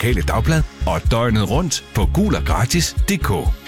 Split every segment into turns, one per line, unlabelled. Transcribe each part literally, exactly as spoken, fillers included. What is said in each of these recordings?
lokale dagblad og døgnet rundt på gul og gratis punktum d k.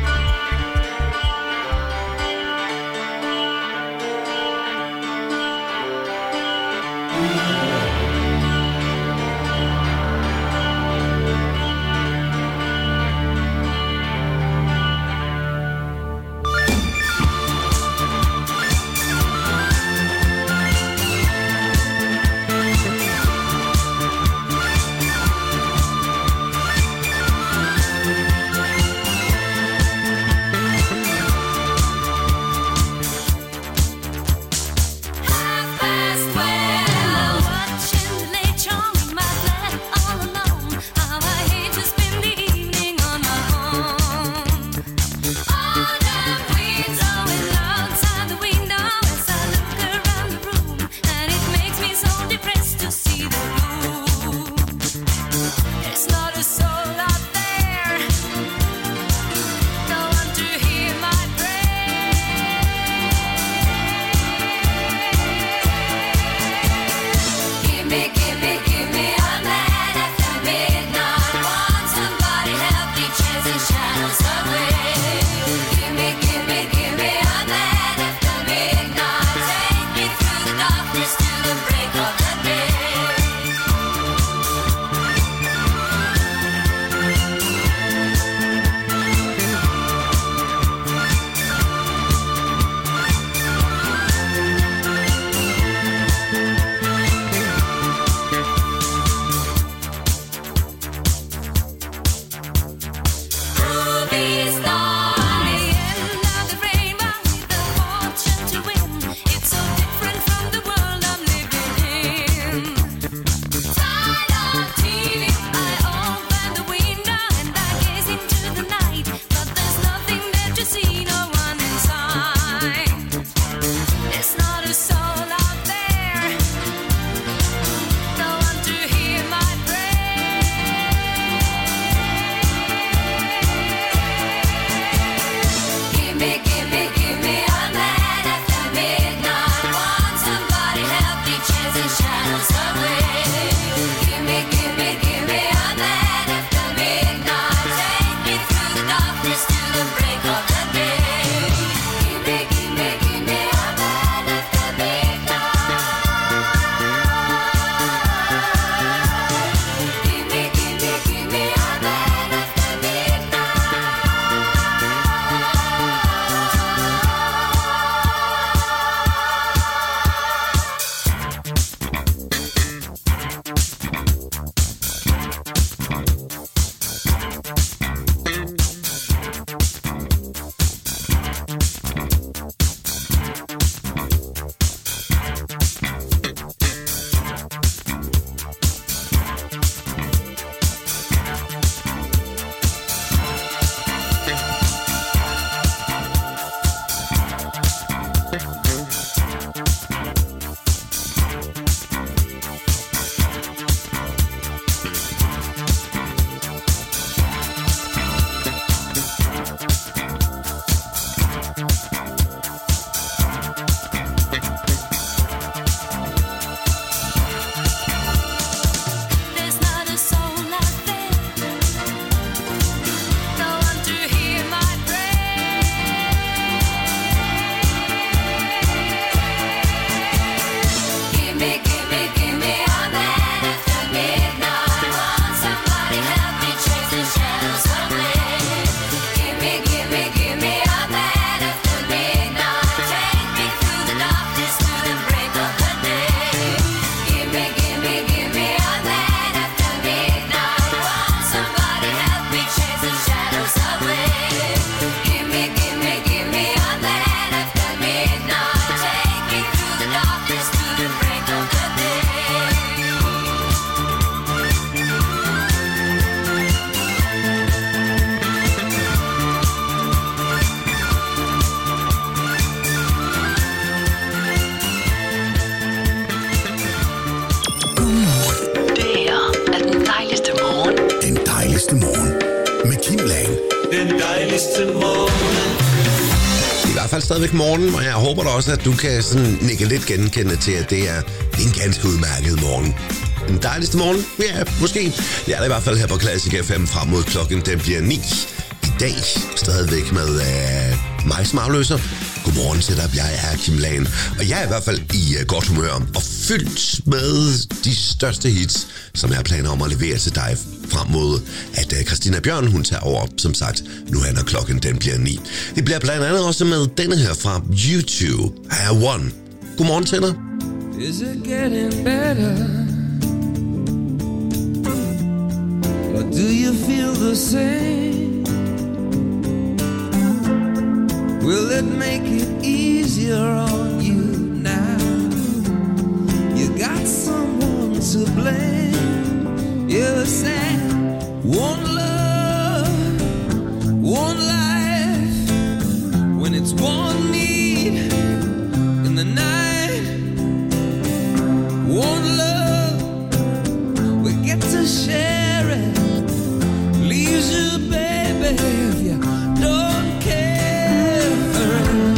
fald stadigvæk morgen, og jeg håber da også, at du kan sådan nikke lidt genkende til, at det er, det er en ganske udmærket morgen. den dejligste morgen. Ja, måske. Det er der i hvert fald her på Classic F M frem mod klokken. Den bliver ni. I dag stadigvæk med uh, mig som afløser. Godmorgen til dig, jeg er Kim Lagen. Og jeg er i hvert fald i uh, godt humør og fyldt med de største hits, som jeg har planer om at levere til dig frem mod, at uh, Christina Bjørn, hun tager over, som sagt, nu er klokken, den bliver ni. Det bliver blandt andet også med denne her fra YouTube, I One. Godmorgen til dig.
Is it getting better? Or do you feel the same? Will it make it easier on you now? You got someone to blame. You said one love, one life. When it's one need in the night, one love, we get to share it. Leaves you, baby, if you don't care for it.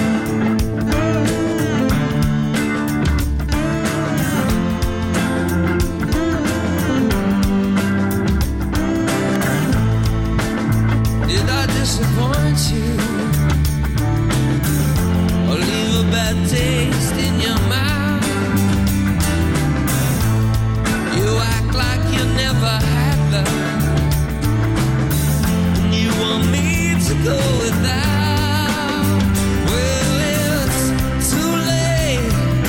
Did I disappoint you? Or leave a bad taste in your mouth? You act like you never had love. You want me to go without? Well, it's too late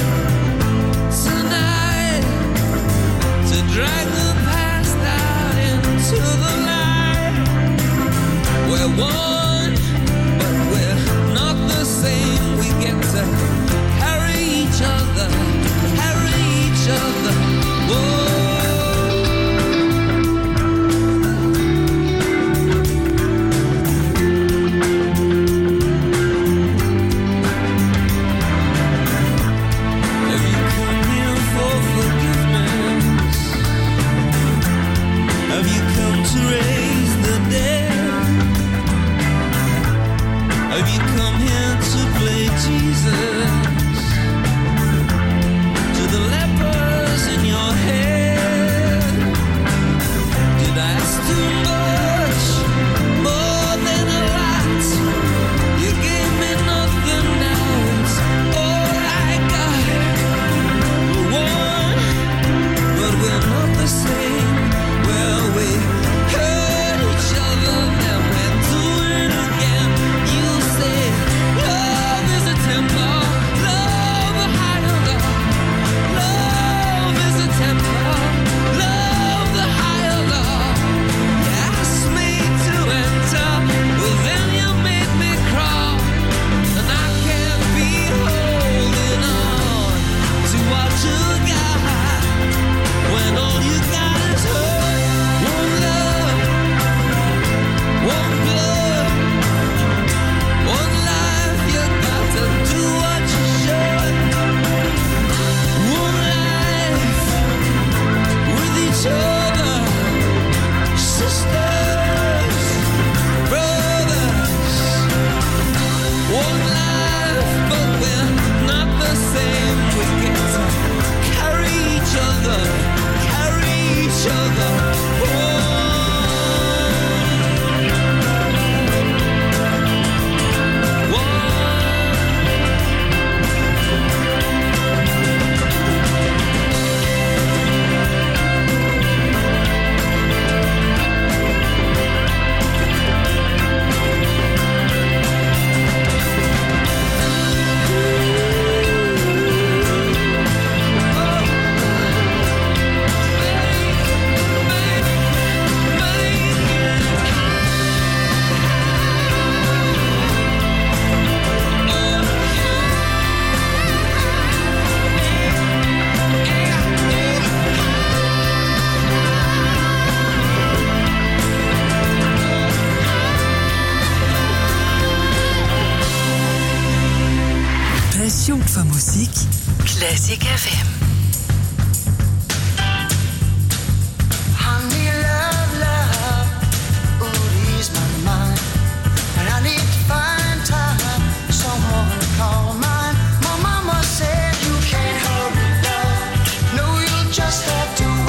tonight to drag the past out into the light. We're one, but we're not the same. We get to carry each other, carry each other. Whoa.
For musik, Classic F M.
Honey, love, love, ooh, ease my mind. And I need to find time, someone to call mine. My mama said you can't hurry love. No, you'll just have to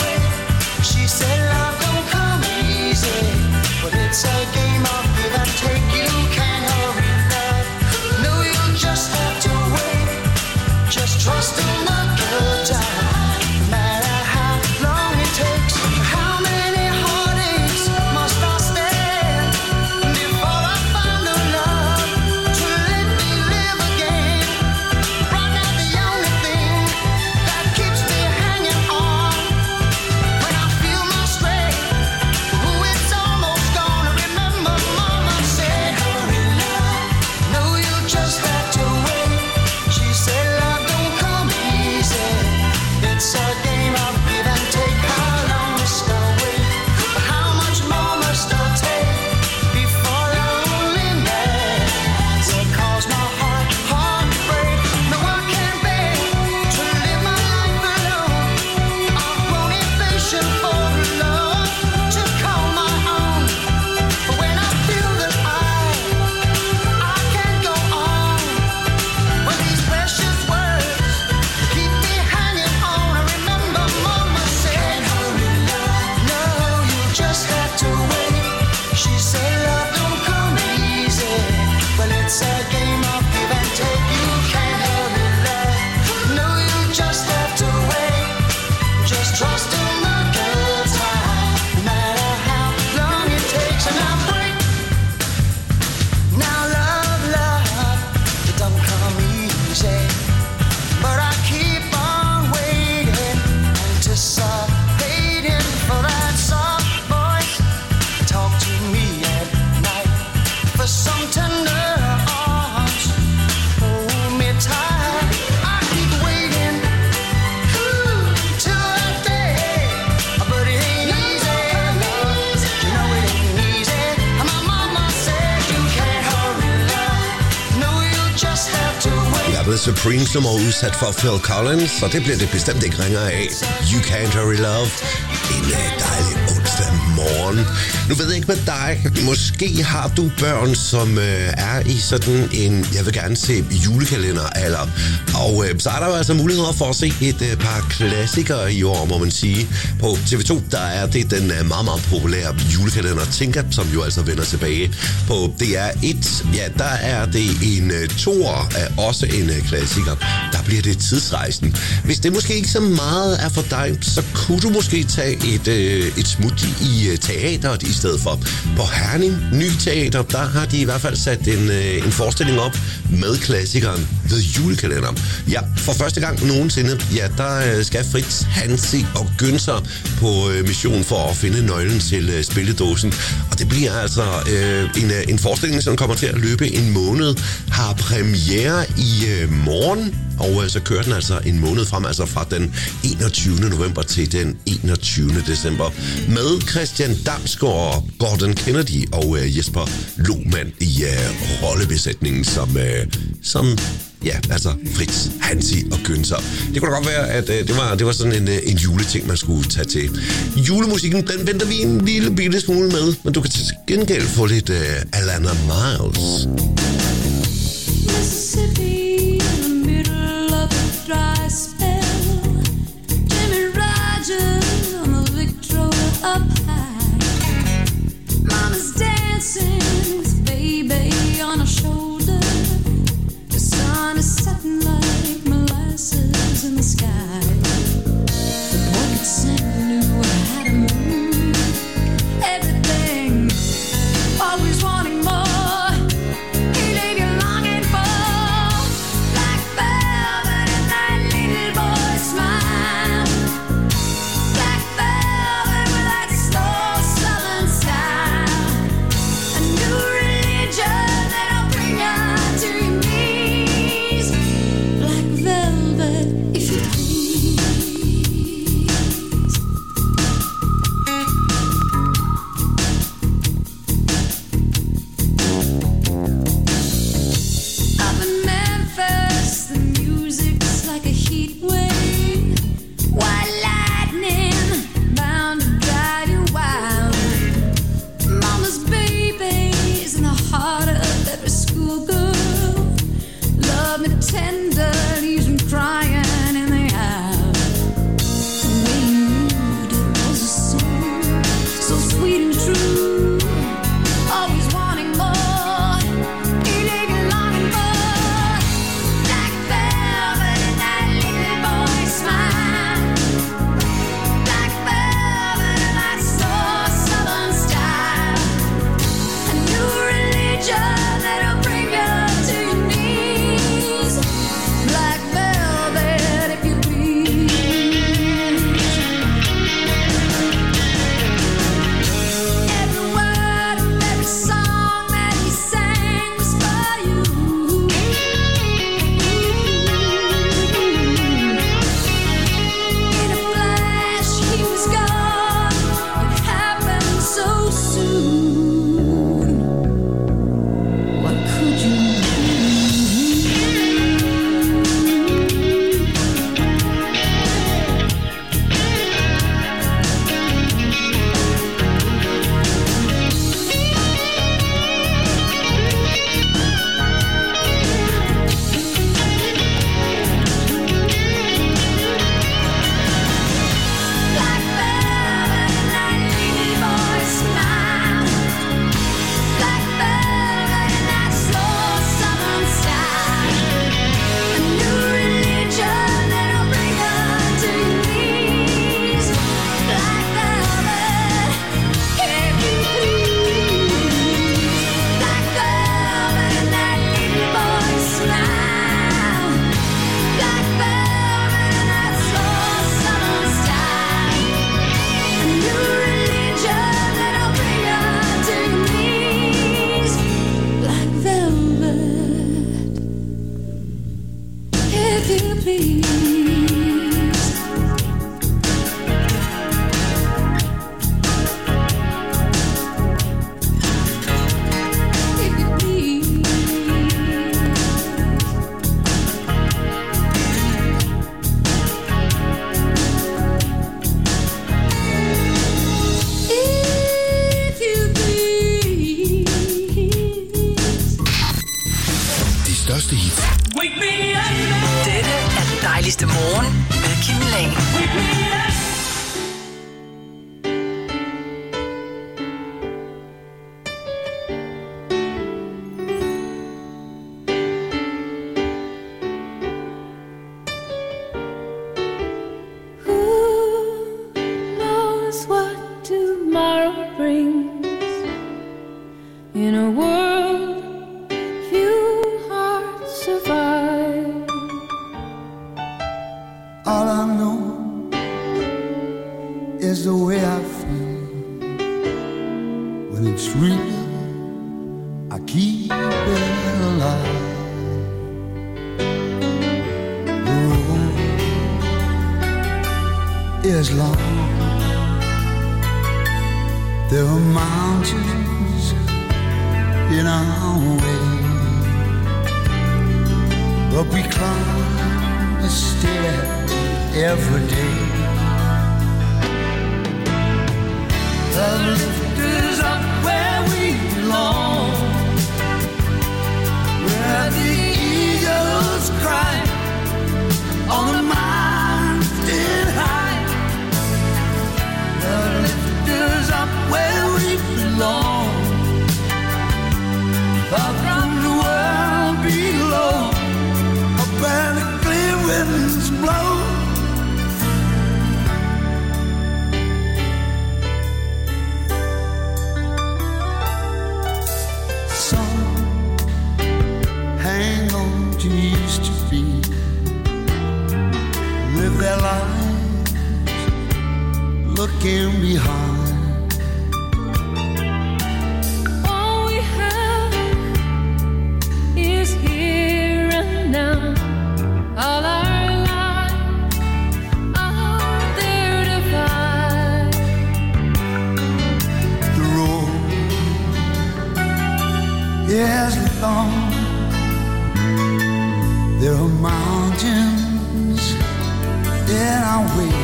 The Supremes nummer udsat for Phil Collins, og det bliver det bestemt ikke ringere af. You Can't Hurry Love. En dejlig onsdag morgen. Nu ved jeg ikke med dig. Måske har du børn, som øh, er i sådan en, jeg vil gerne se julekalenderalder. Og øh, så er der jo altså muligheder for at se et øh, par klassikere i år, må man sige. På T V to, der er det den øh, meget, meget populære julekalender Tinka, som jo altså vender tilbage. På D R et, ja, der er det en øh, toer, er også en øh, klassiker. Der bliver det Tidsrejsen. Hvis det måske ikke så meget er for dig, så kunne du måske tage et, øh, et smut i øh, teateret i stedet for. På Herning Ny Teater, der har de i hvert fald sat en, øh, en forestilling op med klassikeren The Julekalender. Ja, for første gang nogensinde, ja, der øh, skal Fritz, Hansi og Günther på øh, mission for at finde nøglen til øh, spilledåsen. Og det bliver altså øh, en, øh, en forestilling, som kommer til at løbe en måned, har premiere i øh, morgen, og øh, så kører den altså en måned frem, altså fra den enogtyvende november til den enogtyvende december, med Christian Damsgaard, Gordon Kennedy og øh, Jesper Lohmann i øh, rollebesætningen som, øh, som ja, altså Fritz, Hansi og Günther. Det kunne da godt være, at øh, det, var, det var sådan en, øh, en juleting, man skulle tage til. Julemusikken, den venter vi en lille bitte smule med, men du kan til gengæld få lidt øh, Alana Miles.
Mississippi, in the middle of a dry spell. Jimmy Rogers on the Victrola up high. Mama's dancing with baby on her shoulder. The sun is setting like molasses in the sky. The poet Santa knew how to move everything, always wanting more.
when it's real, I keep it alive. The road is long. There are mountains in our way, but we climb a stair every day. The lift is up where we belong, where the eagles cry on the mountain high. The lift is up where we belong, far from the world below, up where the clear winds blow. Used to be, live their lives looking behind.
All we have is here and now. All our lives are there to find.
The road is long. There are mountains in our way,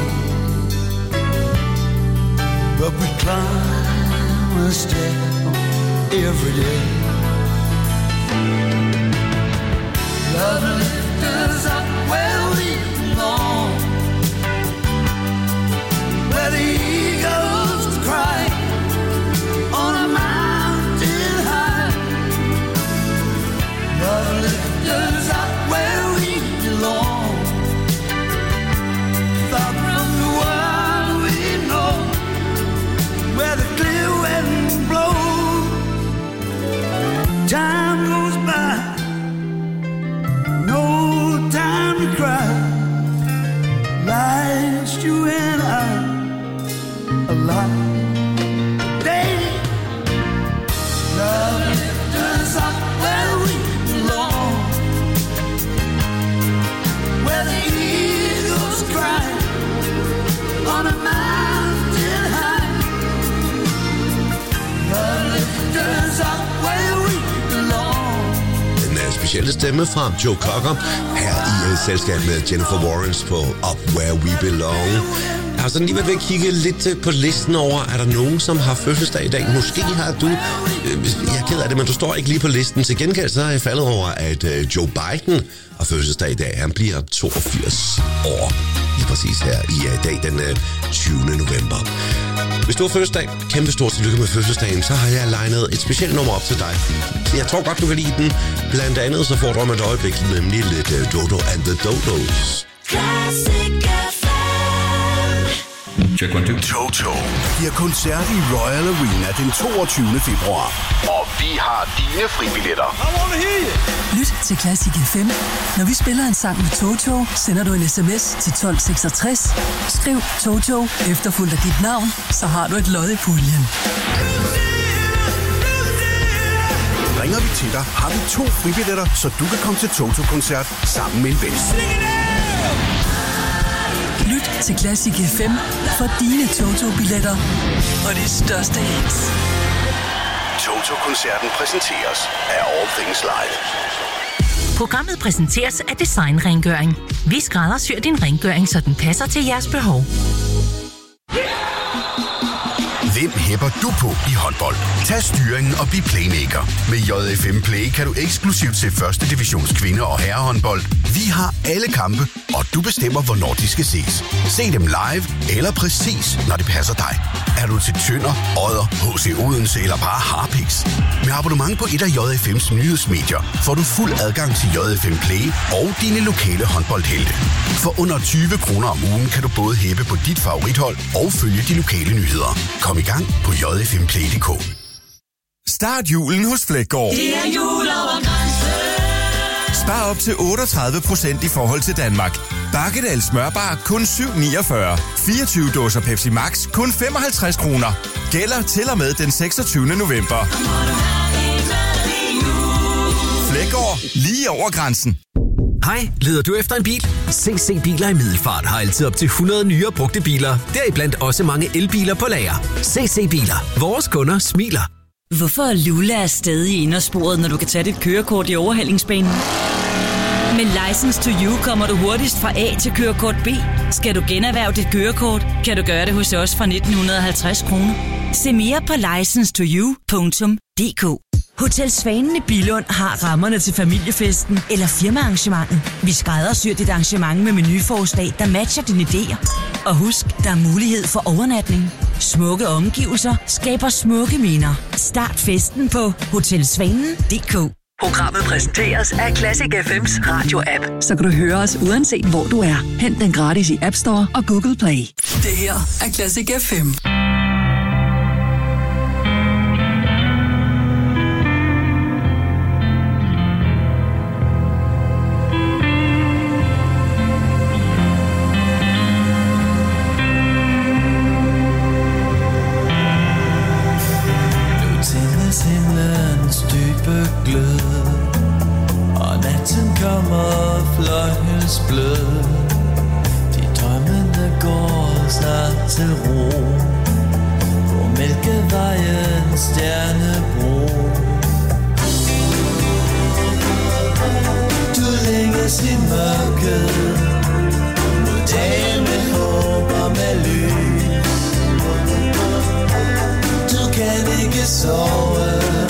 but we climb a step every day. Love lifts us up where we belong, where the eagles cry on a mountain high. Love lifts us up where we belong, far from the world we know, where the clear winds blow. Time goes by, no time to cry. Life's you and I alive. Day, love lifts us up where we belong, where the eagles cry on a mountain high. Love lifts us up where we belong.
Den uh, specielle stemme fra Joe Cocker her i uh, selskab med Jennifer Warnes på Up Where We Belong. Jeg har sådan lige været ved at kigge lidt på listen over, er der nogen, som har fødselsdag i dag? Måske har du. Jeg er ked af det, men du står ikke lige på listen. Til gengæld så har jeg faldet over, at Joe Biden har fødselsdag i dag. Han bliver toogfirs år. Lige præcis her i dag, den tyvende november. Hvis du har fødselsdag, kæmpe stort tillykke med fødselsdagen, så har jeg legnet et specielt nummer op til dig. Jeg tror godt, du kan lide den. Blandt andet så får du om et øjeblik, nemlig lidt Dodo and the Dodos.
Check one, two.
Toto giver koncert i Royal Arena den toogtyvende februar. Og vi har dine fribilletter.
Lyt til Classic F M. Når vi spiller en sang med Toto, sender du en sms til tolv seksogtres. Skriv Toto efterfulgt af dit navn, så har du et lod i puljen.
Ringer vi til dig, har vi to fribilletter, så du kan komme til Toto-koncert sammen med en ven.
Lyt til Classic F M for dine Toto-billetter og de største hits.
Toto-koncerten præsenteres af All Things Live.
Programmet præsenteres af Design Rengøring. Vi skræddersyr din rengøring, så den passer til jeres behov.
Hvem hæpper du på i håndbold? Tag styringen og bliv playmaker. Med J F M Play kan du eksklusivt se første divisions kvinde- og herrehåndbold. Vi har alle kampe, og du bestemmer, hvornår de skal ses. Se dem live eller præcis, når det passer dig. Er du til Tønder, Odder, H C Odense eller bare Harpiks? Med abonnement på et af J F M's nyhedsmedier får du fuld adgang til J F M Play og dine lokale håndboldhelte. For under tyve kroner om ugen kan du både hæppe på dit favorithold og følge de lokale nyheder. Kom i gang på j f m play punktum d k.
Start julen hos Fleggaard.
Det er jul over grænsen.
Spar op til otteogtredive procent i forhold til Danmark. Bakkedal smørbar kun syv niogfyrre. fireogtyve dåser Pepsi Max kun femoghalvtreds kroner. Gælder til og med den seksogtyvende november. Flækgaard, lige over grænsen.
Hej, leder du efter en bil? C C Biler i Middelfart har altid op til hundrede nye og brugte biler. Deriblandt også mange elbiler på lager. C C Biler. Vores kunder smiler.
Hvorfor er Lula er stadig i indersporet, når du kan tage dit kørekort i overhalingsbanen? Med License to You kommer du hurtigst fra A til kørekort B. Skal du generhverve dit kørekort, kan du gøre det hos os fra nitten halvtreds kroner. Se mere på licence to you punktum d k. Hotel Svanen i Billund har rammerne til familiefesten eller firmaarrangementet. Vi skræddersyr dit arrangement med menuforslag, der matcher dine idéer. Og husk, der er mulighed for overnatning. Smukke omgivelser skaber smukke minder. Start festen på hotelsvanen punktum d k.
Programmet præsenteres af Classic F M's radio-app. Så kan du høre os uanset hvor du er. Hent den gratis i App Store og Google Play. Det her er Classic F M.
Himlens dybe glød, og natten kommer fløjelsblød. De drømmende går snart til ro på Mælkevejens stjernebro. Du længes i mørket mod dagen med håb og med lys. Du kan ikke sove.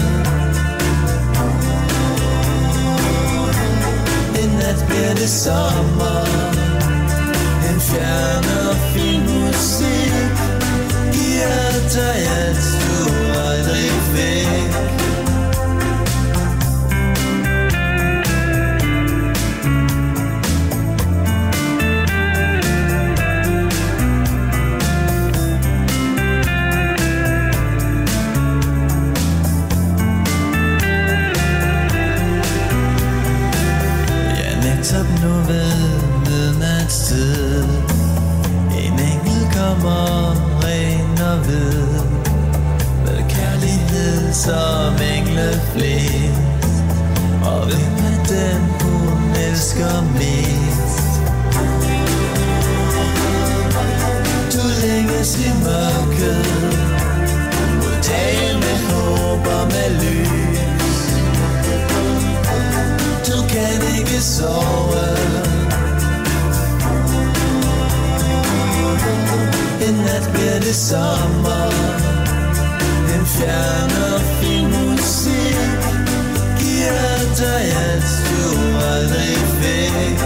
En nat bliver det sommer. En fjern og fin musik giver dig alt du aldrig fik. Netop nu ved midnatstid en engel kommer ren og hvid med kærlighed som engle flest. Og hvem er den hun elsker mest? Du længes i mørket mod dagen med håb og med lys. Du kan ikke sove. En nat bliver det sommer. En fjern og fin musik giver dig alt du aldrig fik.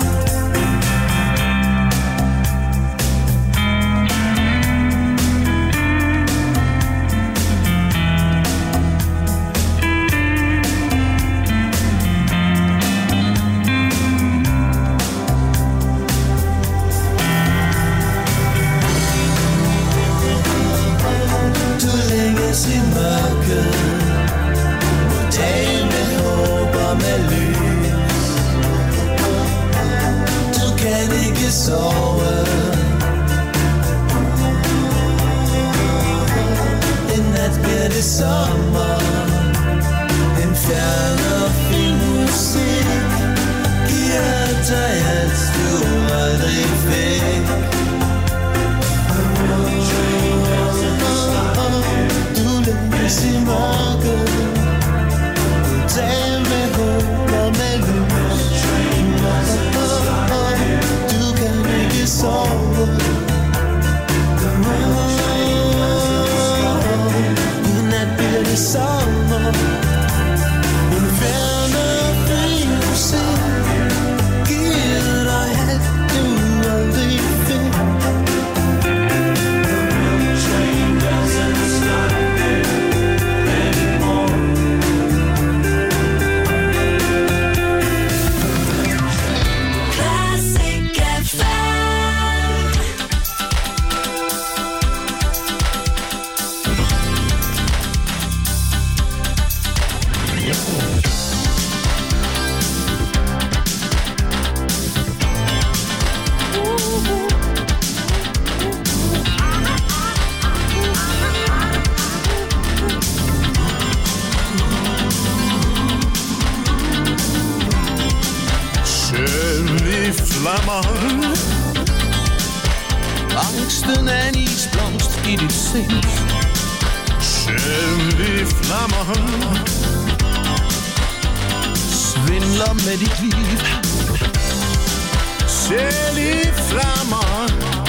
I mørket mod dagen med håb og med lys. Du kan ikke sove. En nat bliver det sommer. En fjern og fin musik giver dig alt du aldrig fik. I mørket dagen med håb og med lys. Du kan ikke sove. I nat bliver det sommer. En fjern og fin musik giver dig alt du aldrig fik.
flammer. Angsten er en isblomst i dit sind. Sjældne flammer. Svindler med dit liv. Sjældne flammer.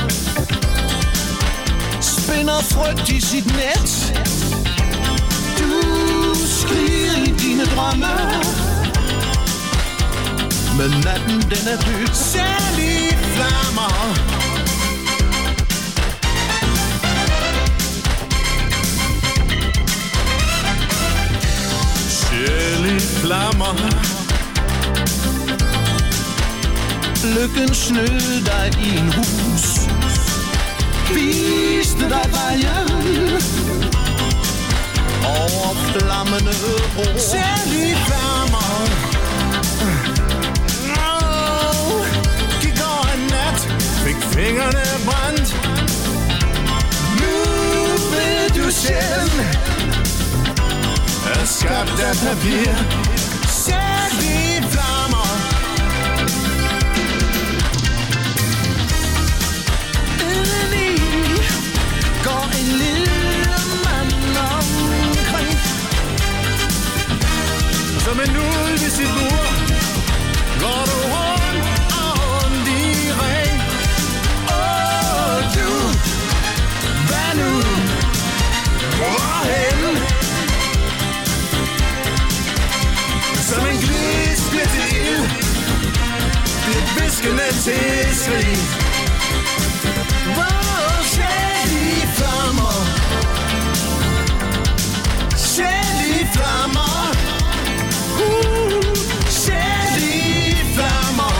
Spinder frygt i sit net. Du skriger i dine drømme. Men natten den er død. Sjældne flammer. Sjældne flammer. Lykken snød dig i en hus. Viste dig vejen over flammende ro. Sjældne flammer. Oh, gik over en nat, fik fingrene brændt. Nu ved du selv, er skabt af papir. Sjældne flammer. Går en lille mand omkring som en ulv i sit bur. Går du rundt og rundt i ring. Åh, du, hvad nu? Hvorhen? Som en glis bliver til ild. Bliver viskende til skrig. Sjældne flammer. Sjældne flammer. Uh, sjældne flammer.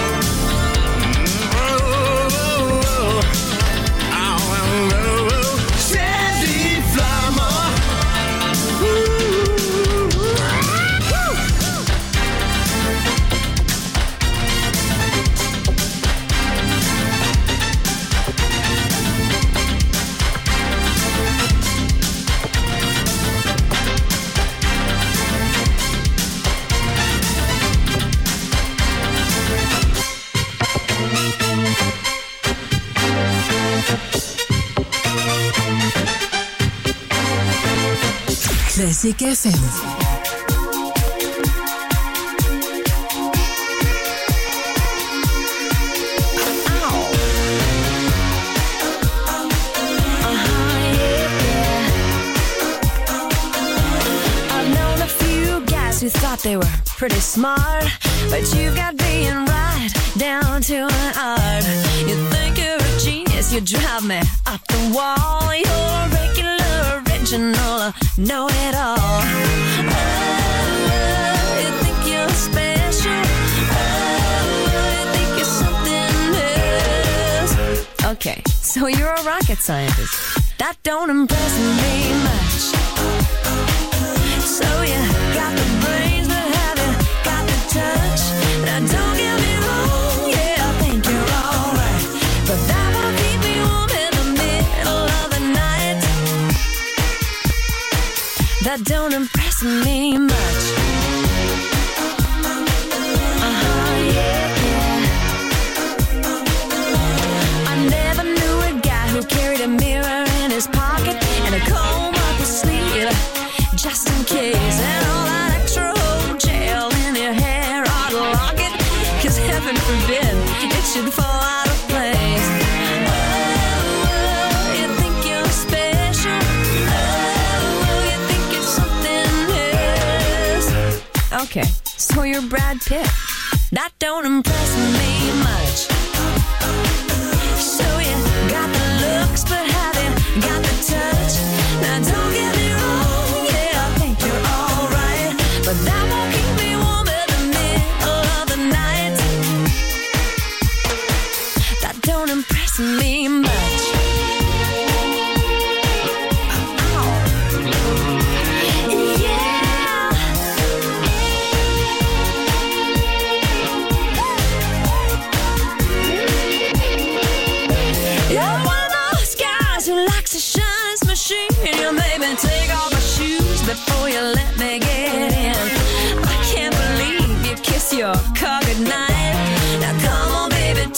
Oh, oh, oh. Oh, oh, oh. Sjældne flammer. Uh,
Classic F M.
Who thought they were pretty smart, but you've got being right down to an art. You think you're a genius, you drive me up the wall. You're a regular, original, know it all. Oh, you think you're special. Oh, you think you're something else. Okay, so you're a rocket scientist. That don't impress me much. So you got the brains, but have you got the touch? Now don't get me wrong, yeah, I think you're alright, but that won't keep me warm in the middle of the night. That don't impress me much. Uh-huh, yeah, yeah. I never knew a guy who carried a mirror in his pocket and a comb up his sleeve, just in case, and all that extra old gel in your hair ought to lock it, cause heaven forbid it should fall out of place. Oh, you think you're special. Oh, you think you're something else. Okay, so you're Brad Pitt. That don't impress me much. So you got the looks, but have you got the touch? Now don't get me wrong, but that won't keep me warm in the middle of the night. That don't impress me much. Oh. Yeah. You're one of those guys who likes to shine his machine. You made me take off my shoes before you let me get in. I can't believe you kiss your car goodnight. Now come on, baby,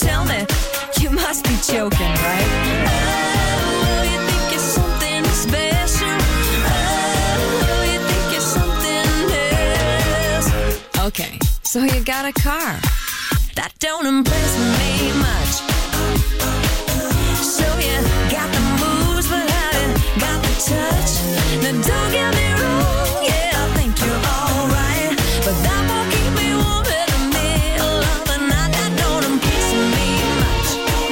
so you got a car. That don't impress me much. So you got the moves, but how you got the touch? Now don't get me wrong, yeah, I think you're alright, but that won't keep me warm in the middle of the night. That don't impress me much.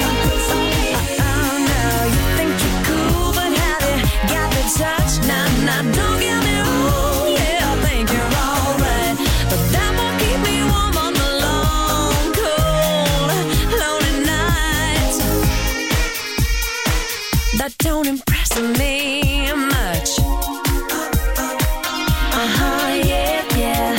Oh no, you think you're cool, but how you got the touch? Now, now don't get me wrong, yeah, I think you're alright, but that won't keep me warm on the long, cold, lonely nights. That don't impress me much. Uh-huh, yeah, yeah.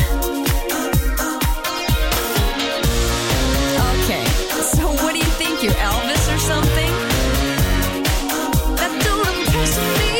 Okay, so what do you think, you're Elvis or something? That don't impress me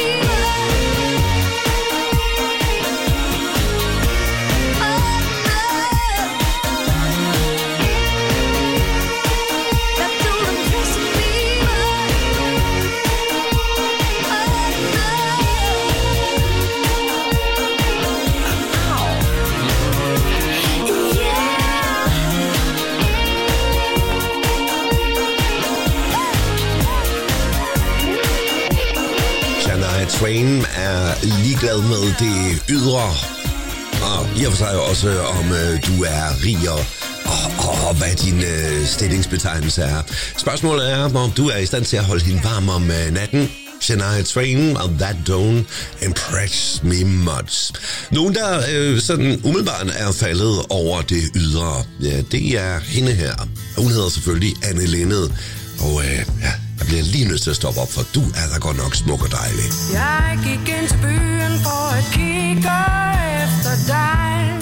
Twain er ligeglad med det ydre, og i og for sig også om øh, du er rig og, og, og hvad din øh, stillingsbetegnelse er. Spørgsmålet er, om du er i stand til at holde hende varm om øh, natten. Shania Twain og That Don't Impress Me Much. Nogen, der øh, sådan umiddelbart er faldet over det ydre, ja, det er hende her. Hun hedder selvfølgelig Anne Linnet, og øh, ja, jeg bliver lige nødt til at stoppe op, for du er da godt nok smuk og dejlig.
Jeg gik ind til byen for at kigge efter dig.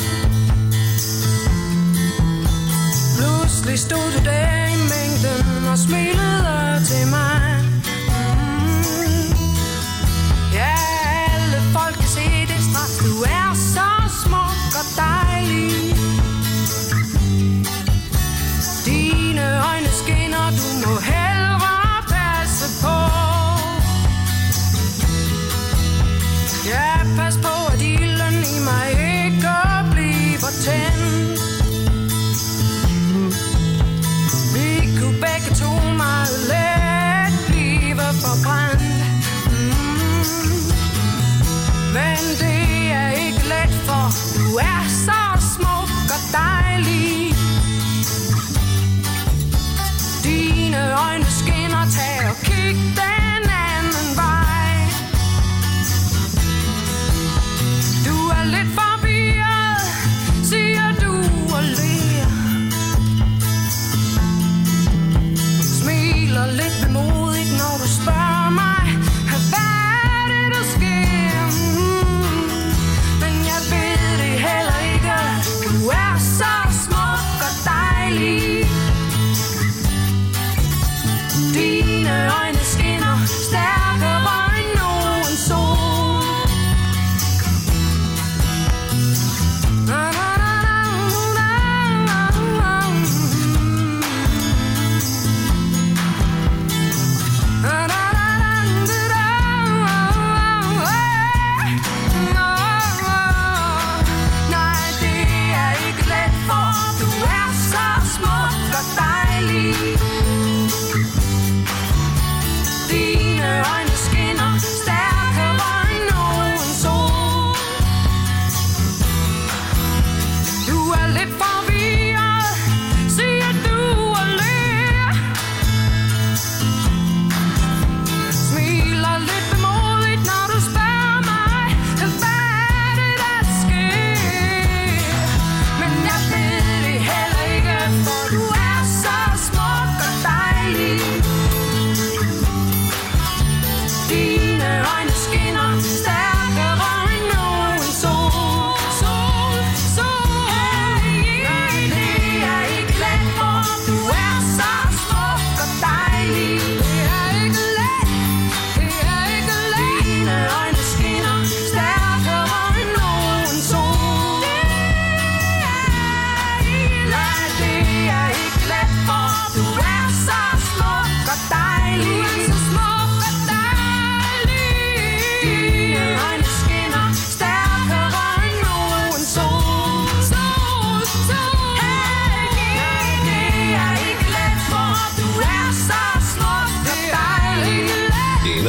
Pludselig stod du der i mængden og smilede til mig. Mm. Ja, alle folk kan se det straks. Du er så smuk og dejlig. Dine øjne skinner, du må hellere passe på. Ja, pas på, at ilden i mig ikke bliver tændt. Vi kunne begge to meget let blive forbrændt. Mm. Men det er ikke let, for du er så smuk og dejlig. Dine øjne skinner, tag og kig den anden vej. Du er lidt forvirret, siger du og ler. Smiler lidt vemodigt, når du spørger mig, hvad er det, der sker? Mm. Men jeg ved det heller ikke, du er så smuk og dejlig. Dine øjne skinner stærkere end nogen sol.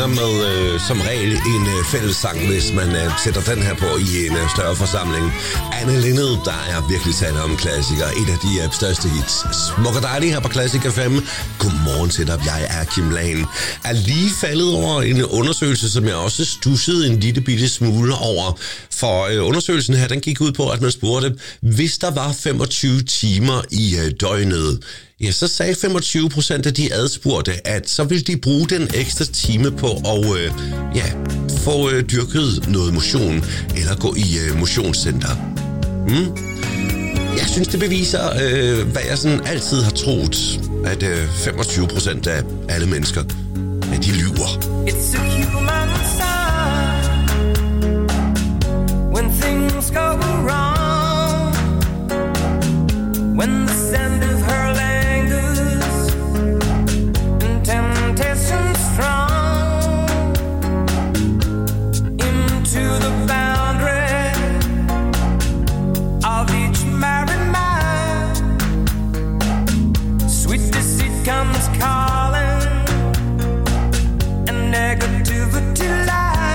med øh, som regel en øh, fællessang, hvis man øh, sætter den her på i en øh, større forsamling. Anne Linnet, der er virkelig tale om klassiker. Et af de øh, største hits. Smuk og dejlig her på Classic F M. Godmorgen til dig, jeg er Kim Lahn. Er lige faldet over en undersøgelse, som jeg også stussede en lille bitte smule over. For øh, undersøgelsen her, den gik ud på, at man spurgte, hvis der var femogtyve timer i øh, døgnet, ja, så sagde femogtyve procent af de adspurgte, at så ville de bruge den ekstra time på at øh, ja, få øh, dyrket noget motion, eller gå i øh, motionscenter. Hmm? Jeg synes, det beviser, øh, hvad jeg sådan altid har troet, at øh, femogtyve procent af alle mennesker, at de lyver.
It's a human sign when things go wrong, when the scent of her lingers and temptation strong into the boundary of each married man. Sweet deceit comes calling and negativity lies.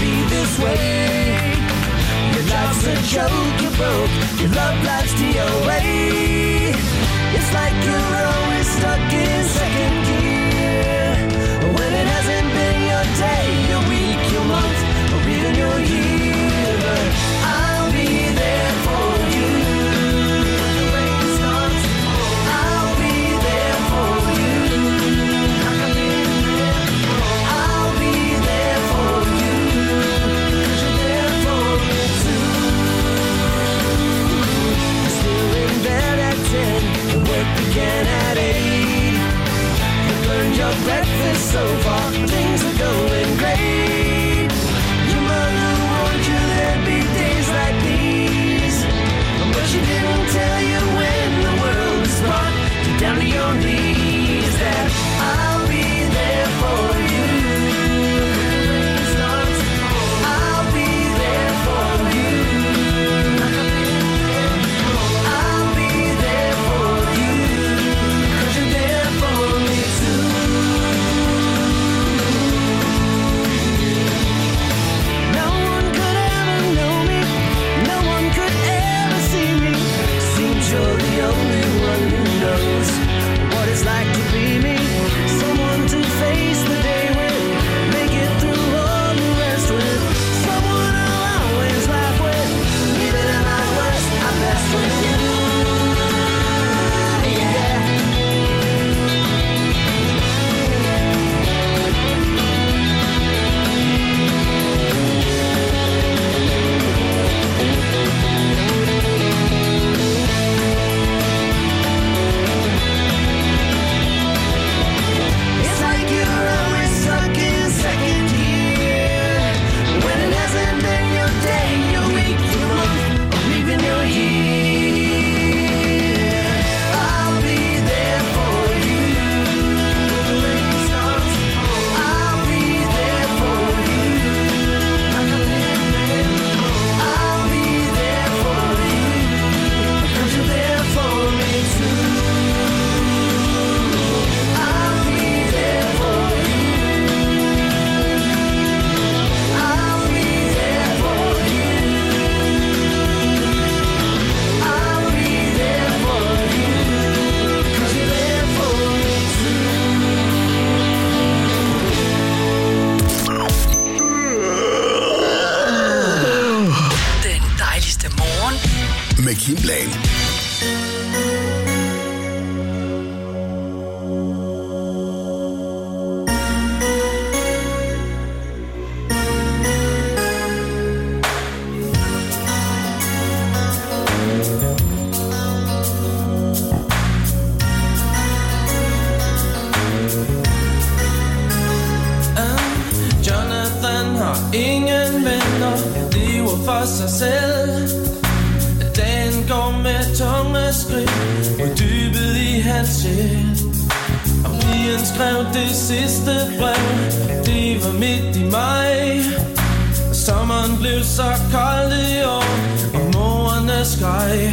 be this way. Your life's a joke, you broke. Your love life's D O A. It's like you're always stuck in second gear. When it hasn't been your day, your week, your month, or even your year. But I'll be there for you. When the rain starts to fall, I'll be there for you. I'll be there for you. 'Cause you're there for me too. You're still in bed at ten, and work began at eight. You burned your breakfast so far, things are going great. Your mother warned you there'd be days like these, but she didn't tell you when the world was brought you down to your knees. That I'll be there for you. I'll be there for you. I'll be there for you. 'Cause you're there for me too. No one could ever know me. No one could ever see me. Seems you're the only one who knows what it's like to be me. Someone to face the day with, make it through all the rest with. Someone I'll always laugh with. Even at my worst, I'm best with you. Yeah. It's like you're always stuck in second gear. When it hasn't been your day, your week, your month, or even your year. I'll be there for you. I'll be there for you. I'll be there for you. 'Cause you're there for me too. I'll be there for you. I'll be there for you. I'll be there for you. 'Cause you're there for me too.
Den dejligste morgen.
Med Kim Lang.
Jonathan har ingen venner, lever for sig selv. Dagen går med tunge skridt mod dybet i hans sjæl. Og pigen skrev det sidste brev, det var midt i maj. Og sommeren blev så kold i år, og morerne skreg.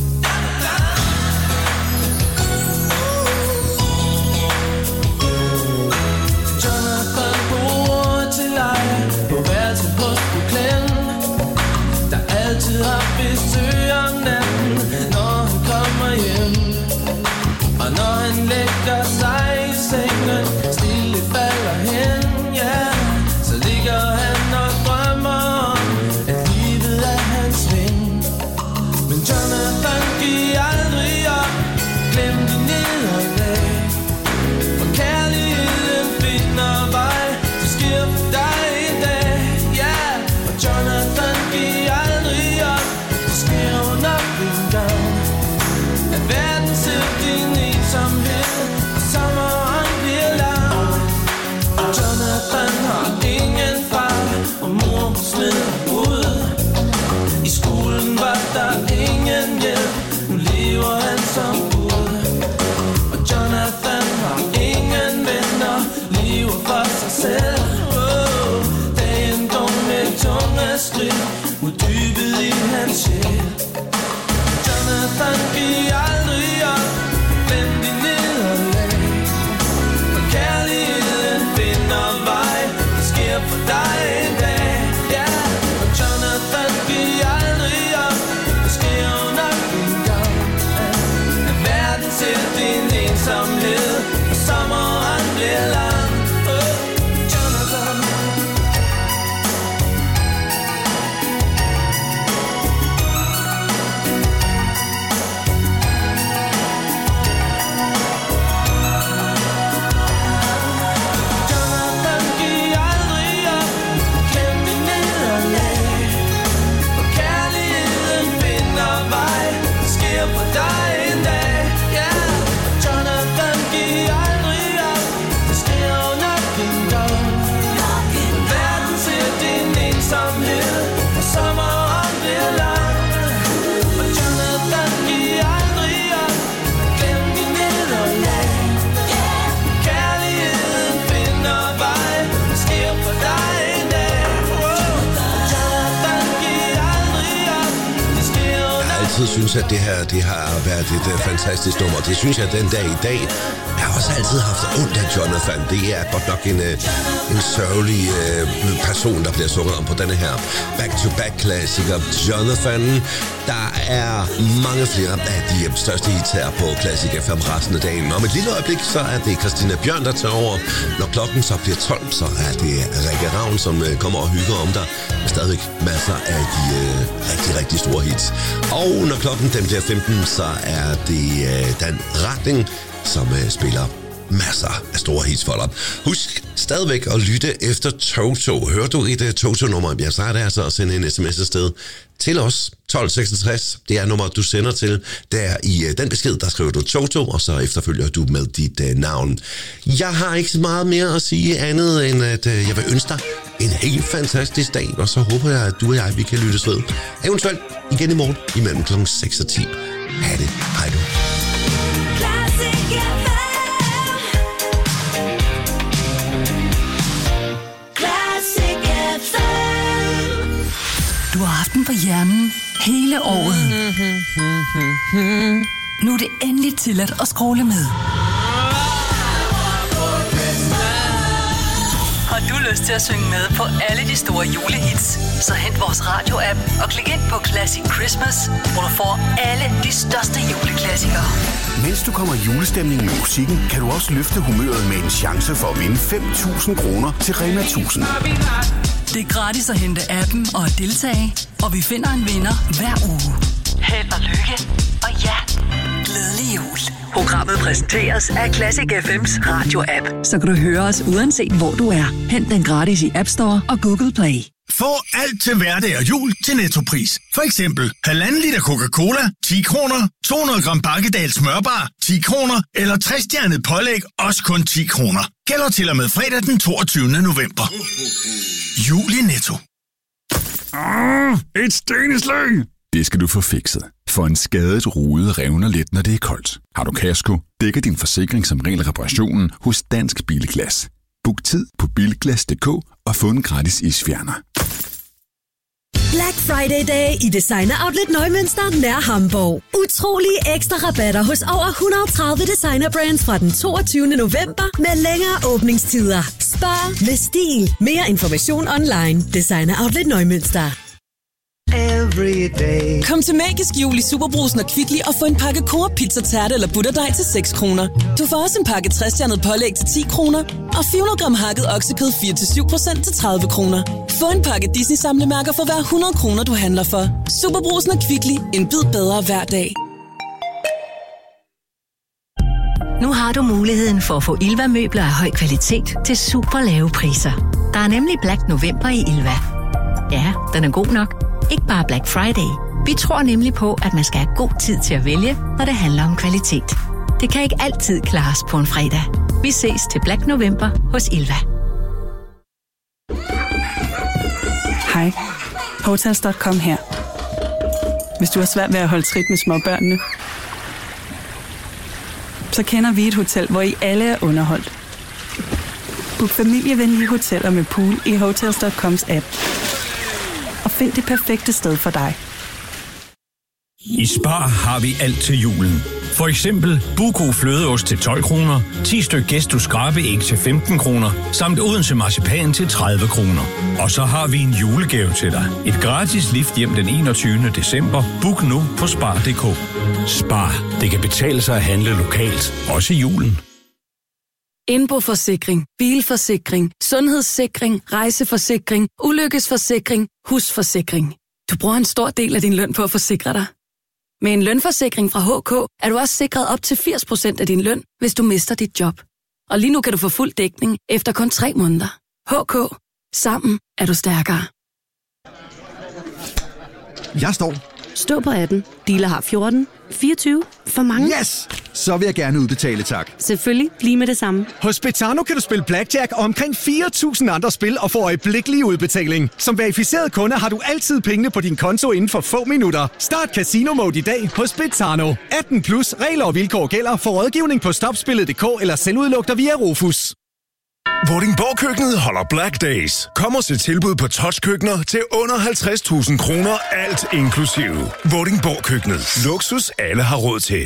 Jonathan bor til leje på værelset hos Brooklyn, der altid har besøg om natten, når han kommer hjem. Og når han lægger sig i sengen, stille falder hen, ja, så ligger han og drømmer om, at livet er hans ven. Men Jonathan giver aldrig op, glem de nederlag, for kærligheden finder vej, det sker for dig i dag, ja. Og Jonathan giver aldrig op, det sker jo nok en gang, at verden ser din ensomhed, og sommeren bliver lang. Og Jonathan har ingen far, og mor smed ud. I skolen var der ingen hjælp, nu lever han som Gud. Og Jonathan har ingen venner, lever for sig selv. Oh, dagen går med tunge skridt mod dybet i hans sjæl. Jonathan giver aldrig op, glem de nederlag, for kærligheden finder vej, det sker for dig en dag.
altid synes, at det her det har været et uh, fantastisk nummer. Det synes jeg den dag i dag. Jeg har også altid haft ondt af Jonathan. Det er godt nok en, uh, en sørgelig uh, person, der bliver sunget om på denne her back-to-back-klassiker. Jonathan. Der er mange flere af de største hits her på Classic F M resten af dagen. Om et lille øjeblik, så er det Christina Bjørn, der tager over. Når klokken så bliver tolv, så er det Rikke Ravn, som uh, kommer og hygger om dig. Der er stadigvæk masser af de uh, rigtig, rigtig store hits. Og når klokken den bliver femten, så er det uh, Dan Ratling, som uh, spiller masser af store hits for dig. Husk stadigvæk at lytte efter Toto. Hører du et uh, Toto-nummer? Ja, så er det altså at sende en sms afsted til os. tolv seksogtres, det er nummeret, du sender til. Der i uh, den besked, der skriver du Toto, og så efterfølger du med dit uh, navn. Jeg har ikke så meget mere at sige andet, end at uh, jeg vil ønske dig en helt fantastisk dag, og så håber jeg, at du og jeg, vi kan lyttes ved. Eventuelt igen i morgen, imellem klokken seks og ti. Ha' det. Hej du.
Du har haft den på hjernen hele året. Nu er det endelig tilladt at scrolle med. Har du lyst til at synge med på alle de store julehits? Så hent vores radio-app og klik ind på Classic Christmas, hvor du får alle de største juleklassikere.
Mens du kommer i julestemning med musikken, kan du også løfte humøret med en chance for at vinde fem tusind kroner til Rema tusind.
Det er gratis at hente appen og at deltage, og vi finder en vinder hver uge. Held og lykke, og ja, glædelig jul. Programmet præsenteres af Classic F M's radio-app, så kan du høre os uanset hvor du er. Hent den gratis i App Store og Google Play.
Få alt til hverdag og jul til Nettopris. For eksempel halvanden liter Coca-Cola, ti kroner, to hundrede gram Bakkedal smørbar, ti kroner, eller tres stjernet pålæg, også kun ti kroner. Gælder til og med fredag den toogtyvende november. Jul i Netto.
Ah, et steneslag! Det skal du få fikset. For en skadet rude revner let, når det er koldt. Har du kasko, dækker din forsikring som regel reparationen hos Dansk Bilglas. Book tid på bilglas punktum d k og få en gratis isfjerner.
Black Friday-dag i Designer Outlet Neumünster nær Hamburg. Utrolige ekstra rabatter hos over et hundrede og tredive designerbrands fra den toogtyvende november med længere åbningstider. Spar med stil. Mere information online. Designer Outlet Neumünster.
Kom til Magisk Jul i Superbrusen og Kvickly og få en pakke Coop Pizza Tærte eller butterdej til seks kroner. Du får også en pakke tres stjernet pålæg til ti kroner og fire hundrede gram hakket oksekød fire til syv procent til tredive kroner. Få en pakke Disney samlemærker for hver hundrede kroner du handler for. Superbrusen og Kvickly. En bid bedre hver dag.
Nu har du muligheden for at få Ilva møbler af høj kvalitet til super lave priser. Der er nemlig Black November i Ilva. Ja, den er god nok. Ikke bare Black Friday. Vi tror nemlig på, at man skal have god tid til at vælge, når det handler om kvalitet. Det kan ikke altid klares på en fredag. Vi ses til Black November hos Ilva.
Hej. Hotels punktum com her. Hvis du har svært ved at holde trit med småbørnene, så kender vi et hotel, hvor I alle er underholdt. Book familievenlige hoteller med pool i Hotels punktum coms app. Og find det perfekte sted for dig.
I Spar har vi alt til julen. For eksempel Buko flødeost til tolv kroner, ti styk Gæsto skrabeæg til femten kroner, samt Odense marcipan til tredive kroner. Og så har vi en julegave til dig. Et gratis lift hjem den enogtyvende december. Book nu på spar punktum d k. Spar. Det kan betale sig at handle lokalt. Også i julen.
Indboforsikring, bilforsikring, sundhedssikring, rejseforsikring, ulykkesforsikring, husforsikring. Du bruger en stor del af din løn på at forsikre dig. Med en lønforsikring fra H K er du også sikret op til firs procent af din løn, hvis du mister dit job. Og lige nu kan du få fuld dækning efter kun tre måneder. H K. Sammen er du stærkere.
Jeg står.
Stå på atten. Dealer har fjorten. fireogtyve. For mange.
Yes! Så vil jeg gerne udbetale, tak.
Selvfølgelig. Lige med det samme.
Hos Betano kan du spille blackjack og omkring fire tusind andre spil og få øjeblikkelig udbetaling. Som verificeret kunde har du altid pengene på din konto inden for få minutter. Start Casino Mode i dag hos Betano. atten plus regler og vilkår gælder. For rådgivning på stopspillet punktum d k eller selvudlugter via Rufus.
Vordingborg Køkkenet holder Black Days. Kom og se tilbud på touchkøkkener til under halvtreds tusind kroner, alt inklusive. Vordingborg Køkkenet. Luksus alle har råd til.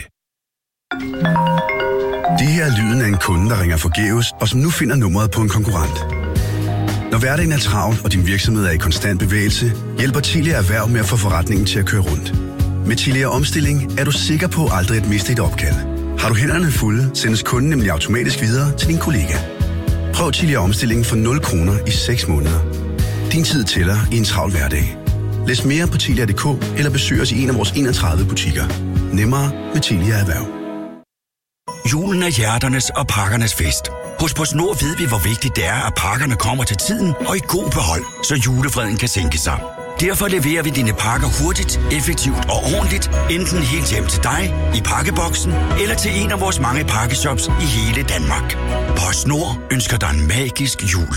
Det her er lyden af en kunde, der ringer forgæves, og som nu finder nummeret på en konkurrent. Når hverdagen er travl, og din virksomhed er i konstant bevægelse, hjælper Tilia Erhverv med at få forretningen til at køre rundt. Med Tilia Omstilling er du sikker på aldrig at miste et opkald. Har du hænderne fulde, sendes kunden nemlig automatisk videre til din kollega. Prøv Tilia Omstilling for nul kroner i seks måneder. Din tid tæller i en travl hverdag. Læs mere på tilia punktum d k eller besøg os i en af vores enogtredive butikker. Nemmere med Tilia Erhverv.
Julen er hjerternes og pakkernes fest. Hos PostNord ved vi, hvor vigtigt det er, at pakkerne kommer til tiden og i god behold, så julefreden kan sænke sig. Derfor leverer vi dine pakker hurtigt, effektivt og ordentligt, enten helt hjem til dig, i pakkeboksen, eller til en af vores mange pakkeshops i hele Danmark. PostNord ønsker dig en magisk jul.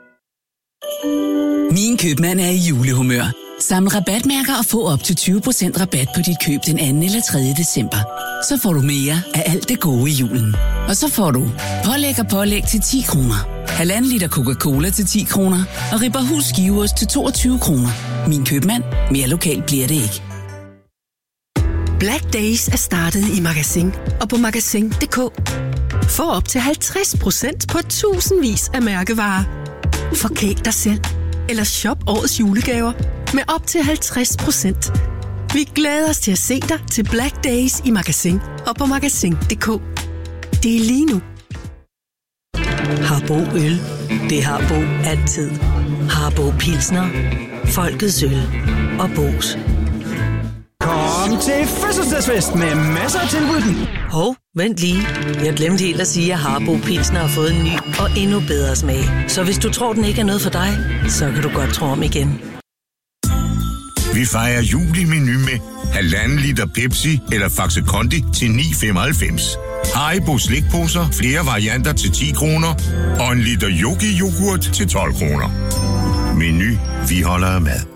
Min købmand er i julehumør. Samle rabatmærker og få op til tyve procent rabat på dit køb den anden eller tredje december. Så får du mere af alt det gode i julen. Og så får du pålæg og pålæg til ti kroner. Halvanden liter Coca-Cola til ti kroner. Og Ribberhus skiveost til toogtyve kroner. Min købmand. Mere lokalt bliver det ikke.
Black Days er startet i Magasin og på magasin punktum d k. Få op til halvtreds procent på tusindvis af mærkevarer. Forkæl dig selv eller shop årets julegaver med op til halvtreds procent. Vi glæder os til at se dig til Black Days i Magasin og på magasin punktum d k. Det er lige nu.
Harbo Øl. Det har Bo altid. Harbo Pilsner. Folkets øl. Og Bo's.
Kom til fødselsdagsfest med masser af tilbud.
Hov, vent lige. Jeg glemte helt at sige, at Harbo Pilsner har fået en ny og endnu bedre smag. Så hvis du tror, den ikke er noget for dig, så kan du godt tro om igen.
Vi fejrer jul i menu med halvanden liter Pepsi eller Faxe Kondi til ni femoghalvfems. Haribo slikposer, flere varianter til ti kroner. Og en liter Yogi yoghurt til tolv kroner. Menu, vi holder af mad.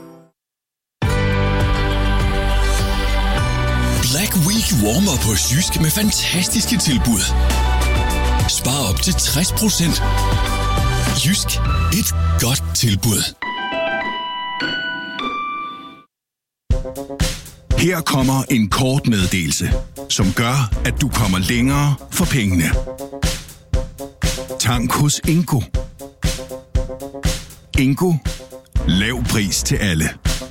Black Week warmer på Jysk med fantastiske tilbud. Spar op til tres procent. Jysk. Et godt tilbud.
Her kommer en kort meddelelse, som gør, at du kommer længere for pengene. Tank hos Ingo. Ingo. Lav pris til alle.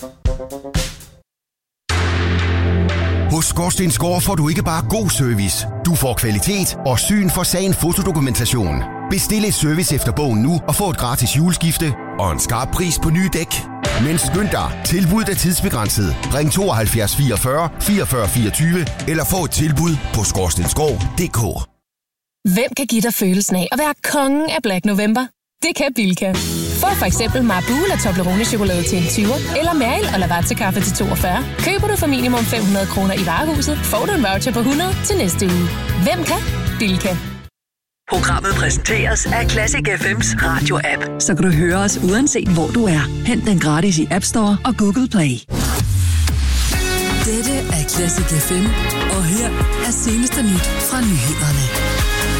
Hos Skorstensgård får du ikke bare god service. Du får kvalitet og syn for sagen fotodokumentation. Bestil et service efter bogen nu og få et gratis juleskifte og en skarp pris på nye dæk. Men skynd dig, tilbuddet er tidsbegrænset. Ring tooghalvfjerds fireogfyrre fireogfyrre fireogtyve eller få et tilbud på skorstensgård punktum d k.
Hvem kan give dig følelsen af at være kongen af Black November? Det kan Bilka. Få for eksempel Marbula Toblerone chokolade til en tyver, eller Meril og Lavazza kaffe til toogfyrre. Køber du for minimum fem hundrede kroner i varehuset, får du en voucher på hundrede til næste uge. Hvem kan? Bilka.
Programmet præsenteres af Classic F M's radio-app. Så kan du høre os uanset hvor du er. Hent den gratis i App Store og Google Play.
Dette er Classic F M, og her er seneste nyt fra nyhederne.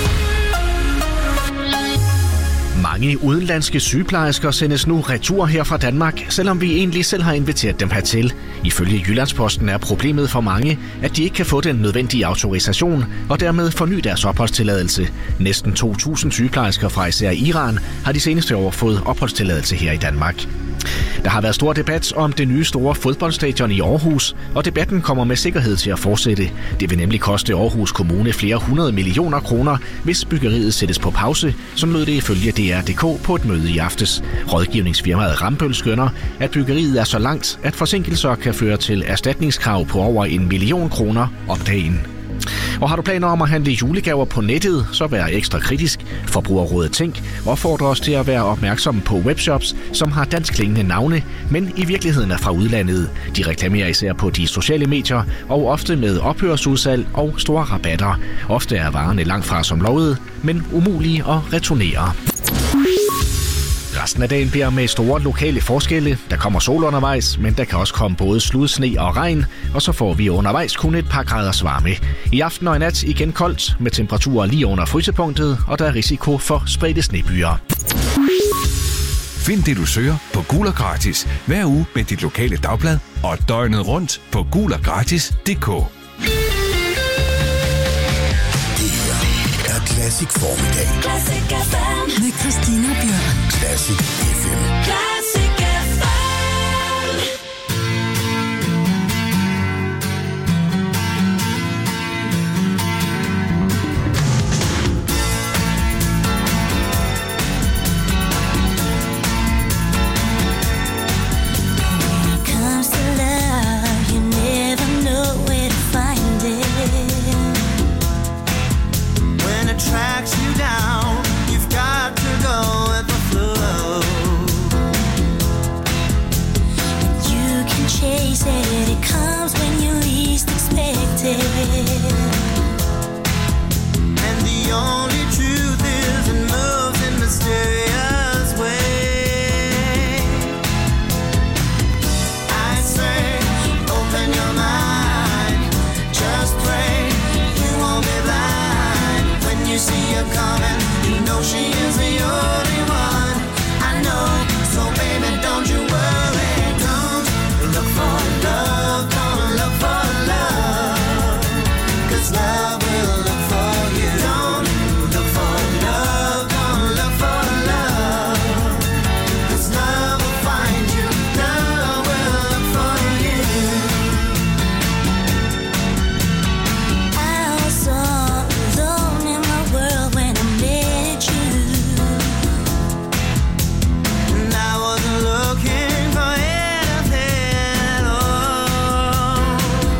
Mange udenlandske sygeplejersker sendes nu retur her fra Danmark, selvom vi egentlig selv har inviteret dem hertil. Ifølge Jyllandsposten er problemet for mange, at de ikke kan få den nødvendige autorisation og dermed forny deres opholdstilladelse. Næsten to tusind sygeplejersker fra især Iran har de seneste år fået opholdstilladelse her i Danmark. Der har været stor debat om det nye store fodboldstadion i Aarhus, og debatten kommer med sikkerhed til at fortsætte. Det vil nemlig koste Aarhus Kommune flere hundrede millioner kroner, hvis byggeriet sættes på pause, som lød det ifølge D R punktum d k på et møde i aftes. Rådgivningsfirmaet Rambøll skønner, at byggeriet er så langt, at forsinkelser kan føre til erstatningskrav på over en million kroner om dagen. Og har du planer om at handle julegaver på nettet, så vær ekstra kritisk. Forbrugerrådet Tænk opfordrer os til at være opmærksomme på webshops, som har danskklingende navne, men i virkeligheden er fra udlandet. De reklamerer især på de sociale medier, og ofte med ophørsudsalg og store rabatter. Ofte er varerne langt fra som lovet, men umulige at returnere.
Resten af dagen bliver med store lokale forskelle. Der kommer sol undervejs, men der kan også komme både slud, sne og regn, og så får vi undervejs kun et par graders varme. I aften og i nat igen koldt, med temperaturer lige under frysepunktet, og der er risiko for spredte snebyer.
Find det, du søger på Gul og Gratis hver uge med dit lokale dagblad og døgnet rundt på gul og gratis punktum d k.
Det er Classic Formiddag.
Classic F M. Med Christina Bjørn.
Classic F M.
Classic F M.
Tracks you down, you've got to go with the flow. You can chase it, it comes when you least expect it. And the only truth is it moves in mysterious ways. I say, open your mind, just pray you won't be blind. You see her coming, you know she is the only one. I know, so baby, don't you worry. Don't look for love, don't look for love, 'cause love will look for you. Don't look for love, don't look for love, 'cause love will find you. Love will look for you. I was so alone in my world when I met you, and I wasn't looking for anything at all.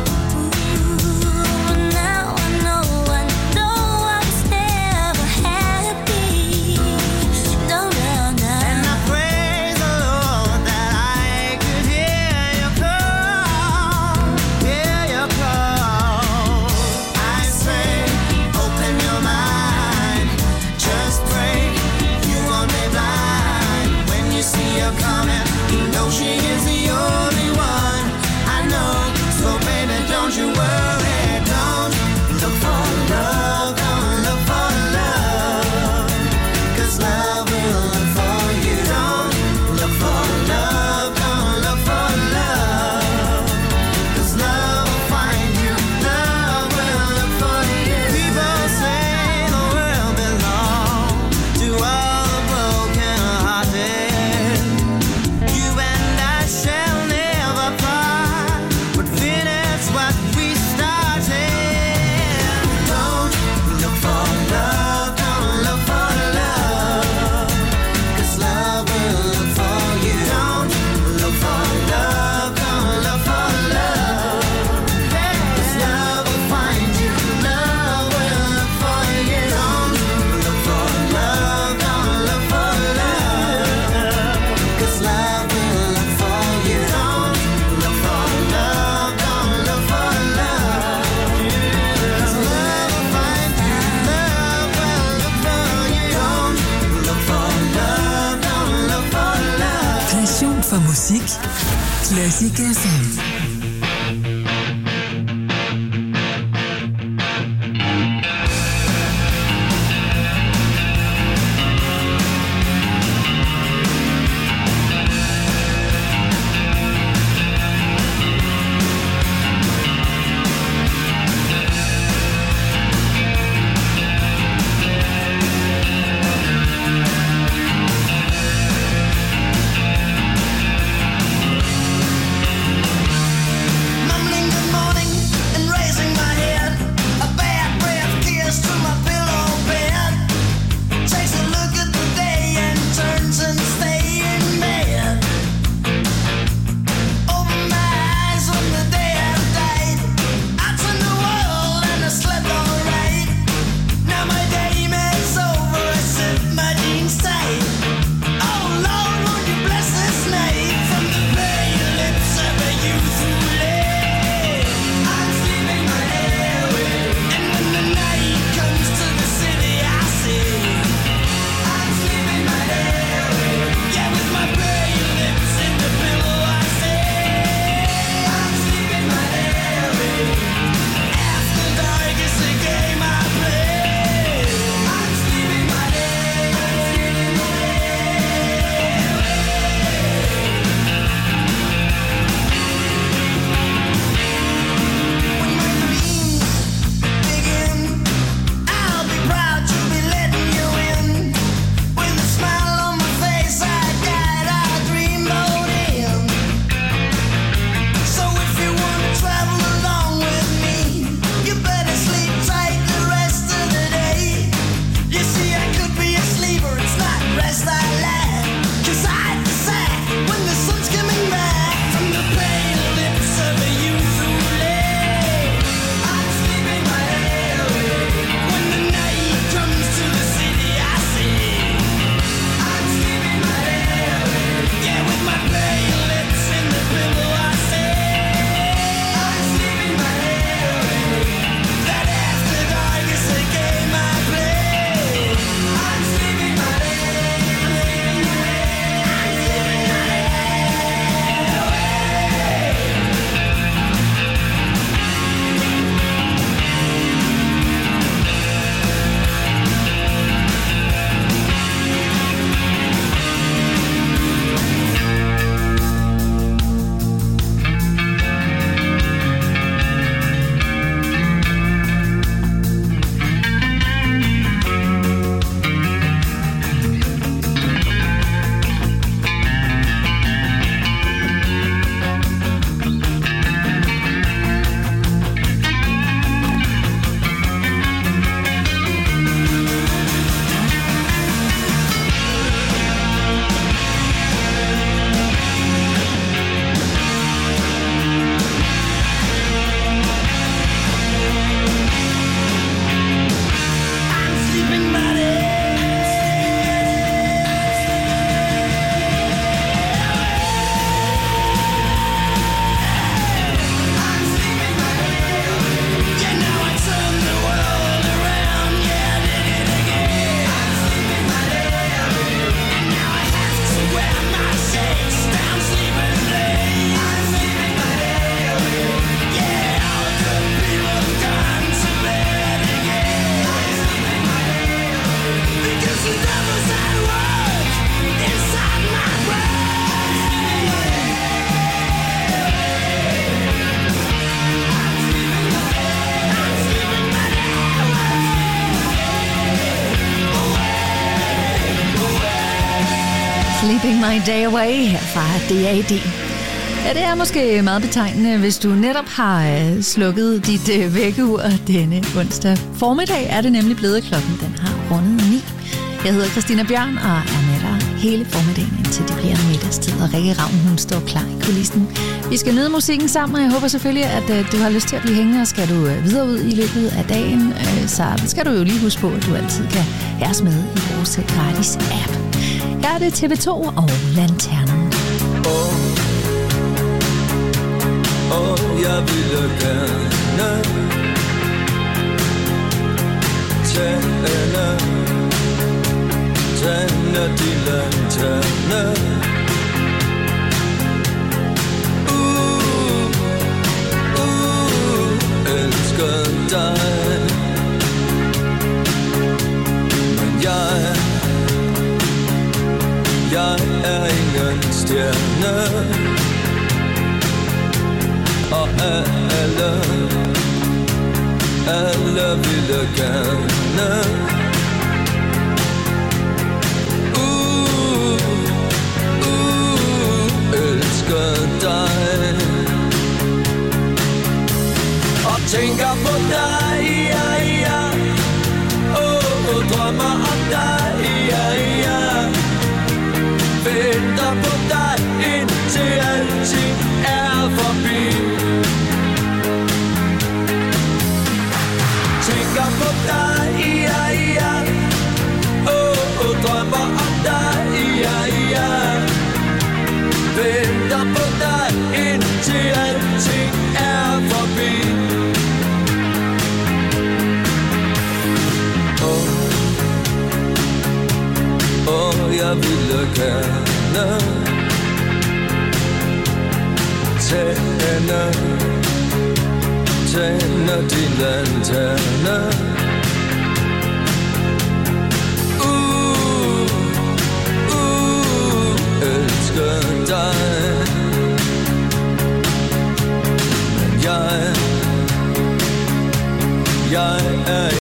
Ooh, now I know, I know I was never happy. No, no, no. And I praise the Lord that I could hear you call, hear you call. I say, open your mind, just pray you won't be blind. When you see her coming, you know she is the only one. I know, so baby, don't you worry. Don't look for love, don't look for love, 'cause love will look for you. Don't look for love, don't look for love, 'cause love will find you. Love will look for you. People say the world belongs to all the broken-hearted. You and I shall never part, but finish what we started. Don't look for love, don't look for love, 'cause love will look for you. Don't look for love, don't look for love, 'cause love will find you. Love will look for you. Don't look for love, don't look for love, 'cause love will look for you. Don't look for love, don't look for love, 'cause love will find you. Love will look for you. Don't look for love, don't look for love.
Passion for musik. Classic F M.
My Day Away her fra D A D. Ja, det er måske meget betegnende, hvis du netop har øh, slukket dit øh, vækkeur denne onsdag formiddag. Er det nemlig blevet klokken, den har rundet ni. Jeg hedder Christina Bjørn og er med dig hele formiddagen, indtil det bliver middagstid, og Rikke Ravn, hun står klar i kulissen. Vi skal nyde musikken sammen, og jeg håber selvfølgelig, at øh, du har lyst til at blive hængende, og skal du øh, videre ud i løbet af dagen, øh, så skal du jo lige huske på, at du altid kan have os med i vores gratis app. Her er det T V to og Lanternen.
Og jeg ville gerne tænde, tænde de lanterne. Uh, uh, elsker dig. Men jeg, jeg er ingen stjerne. Og alle, alle ville gerne Uh, uh, elsker dig. Og tænker på dig, ja, ja. Oh, og drømmer om dig, ja, ja. Venter på dig, indtil alting er forbi. Tænker på dig, ja, ja. Oh, og drømmer om dig, ja, ja. Venter på dig, indtil alting er forbi. Oh, oh, jeg ville gerne tænde, tænde din lanterne. Uh, uh, elsker dig. Men jeg, jeg er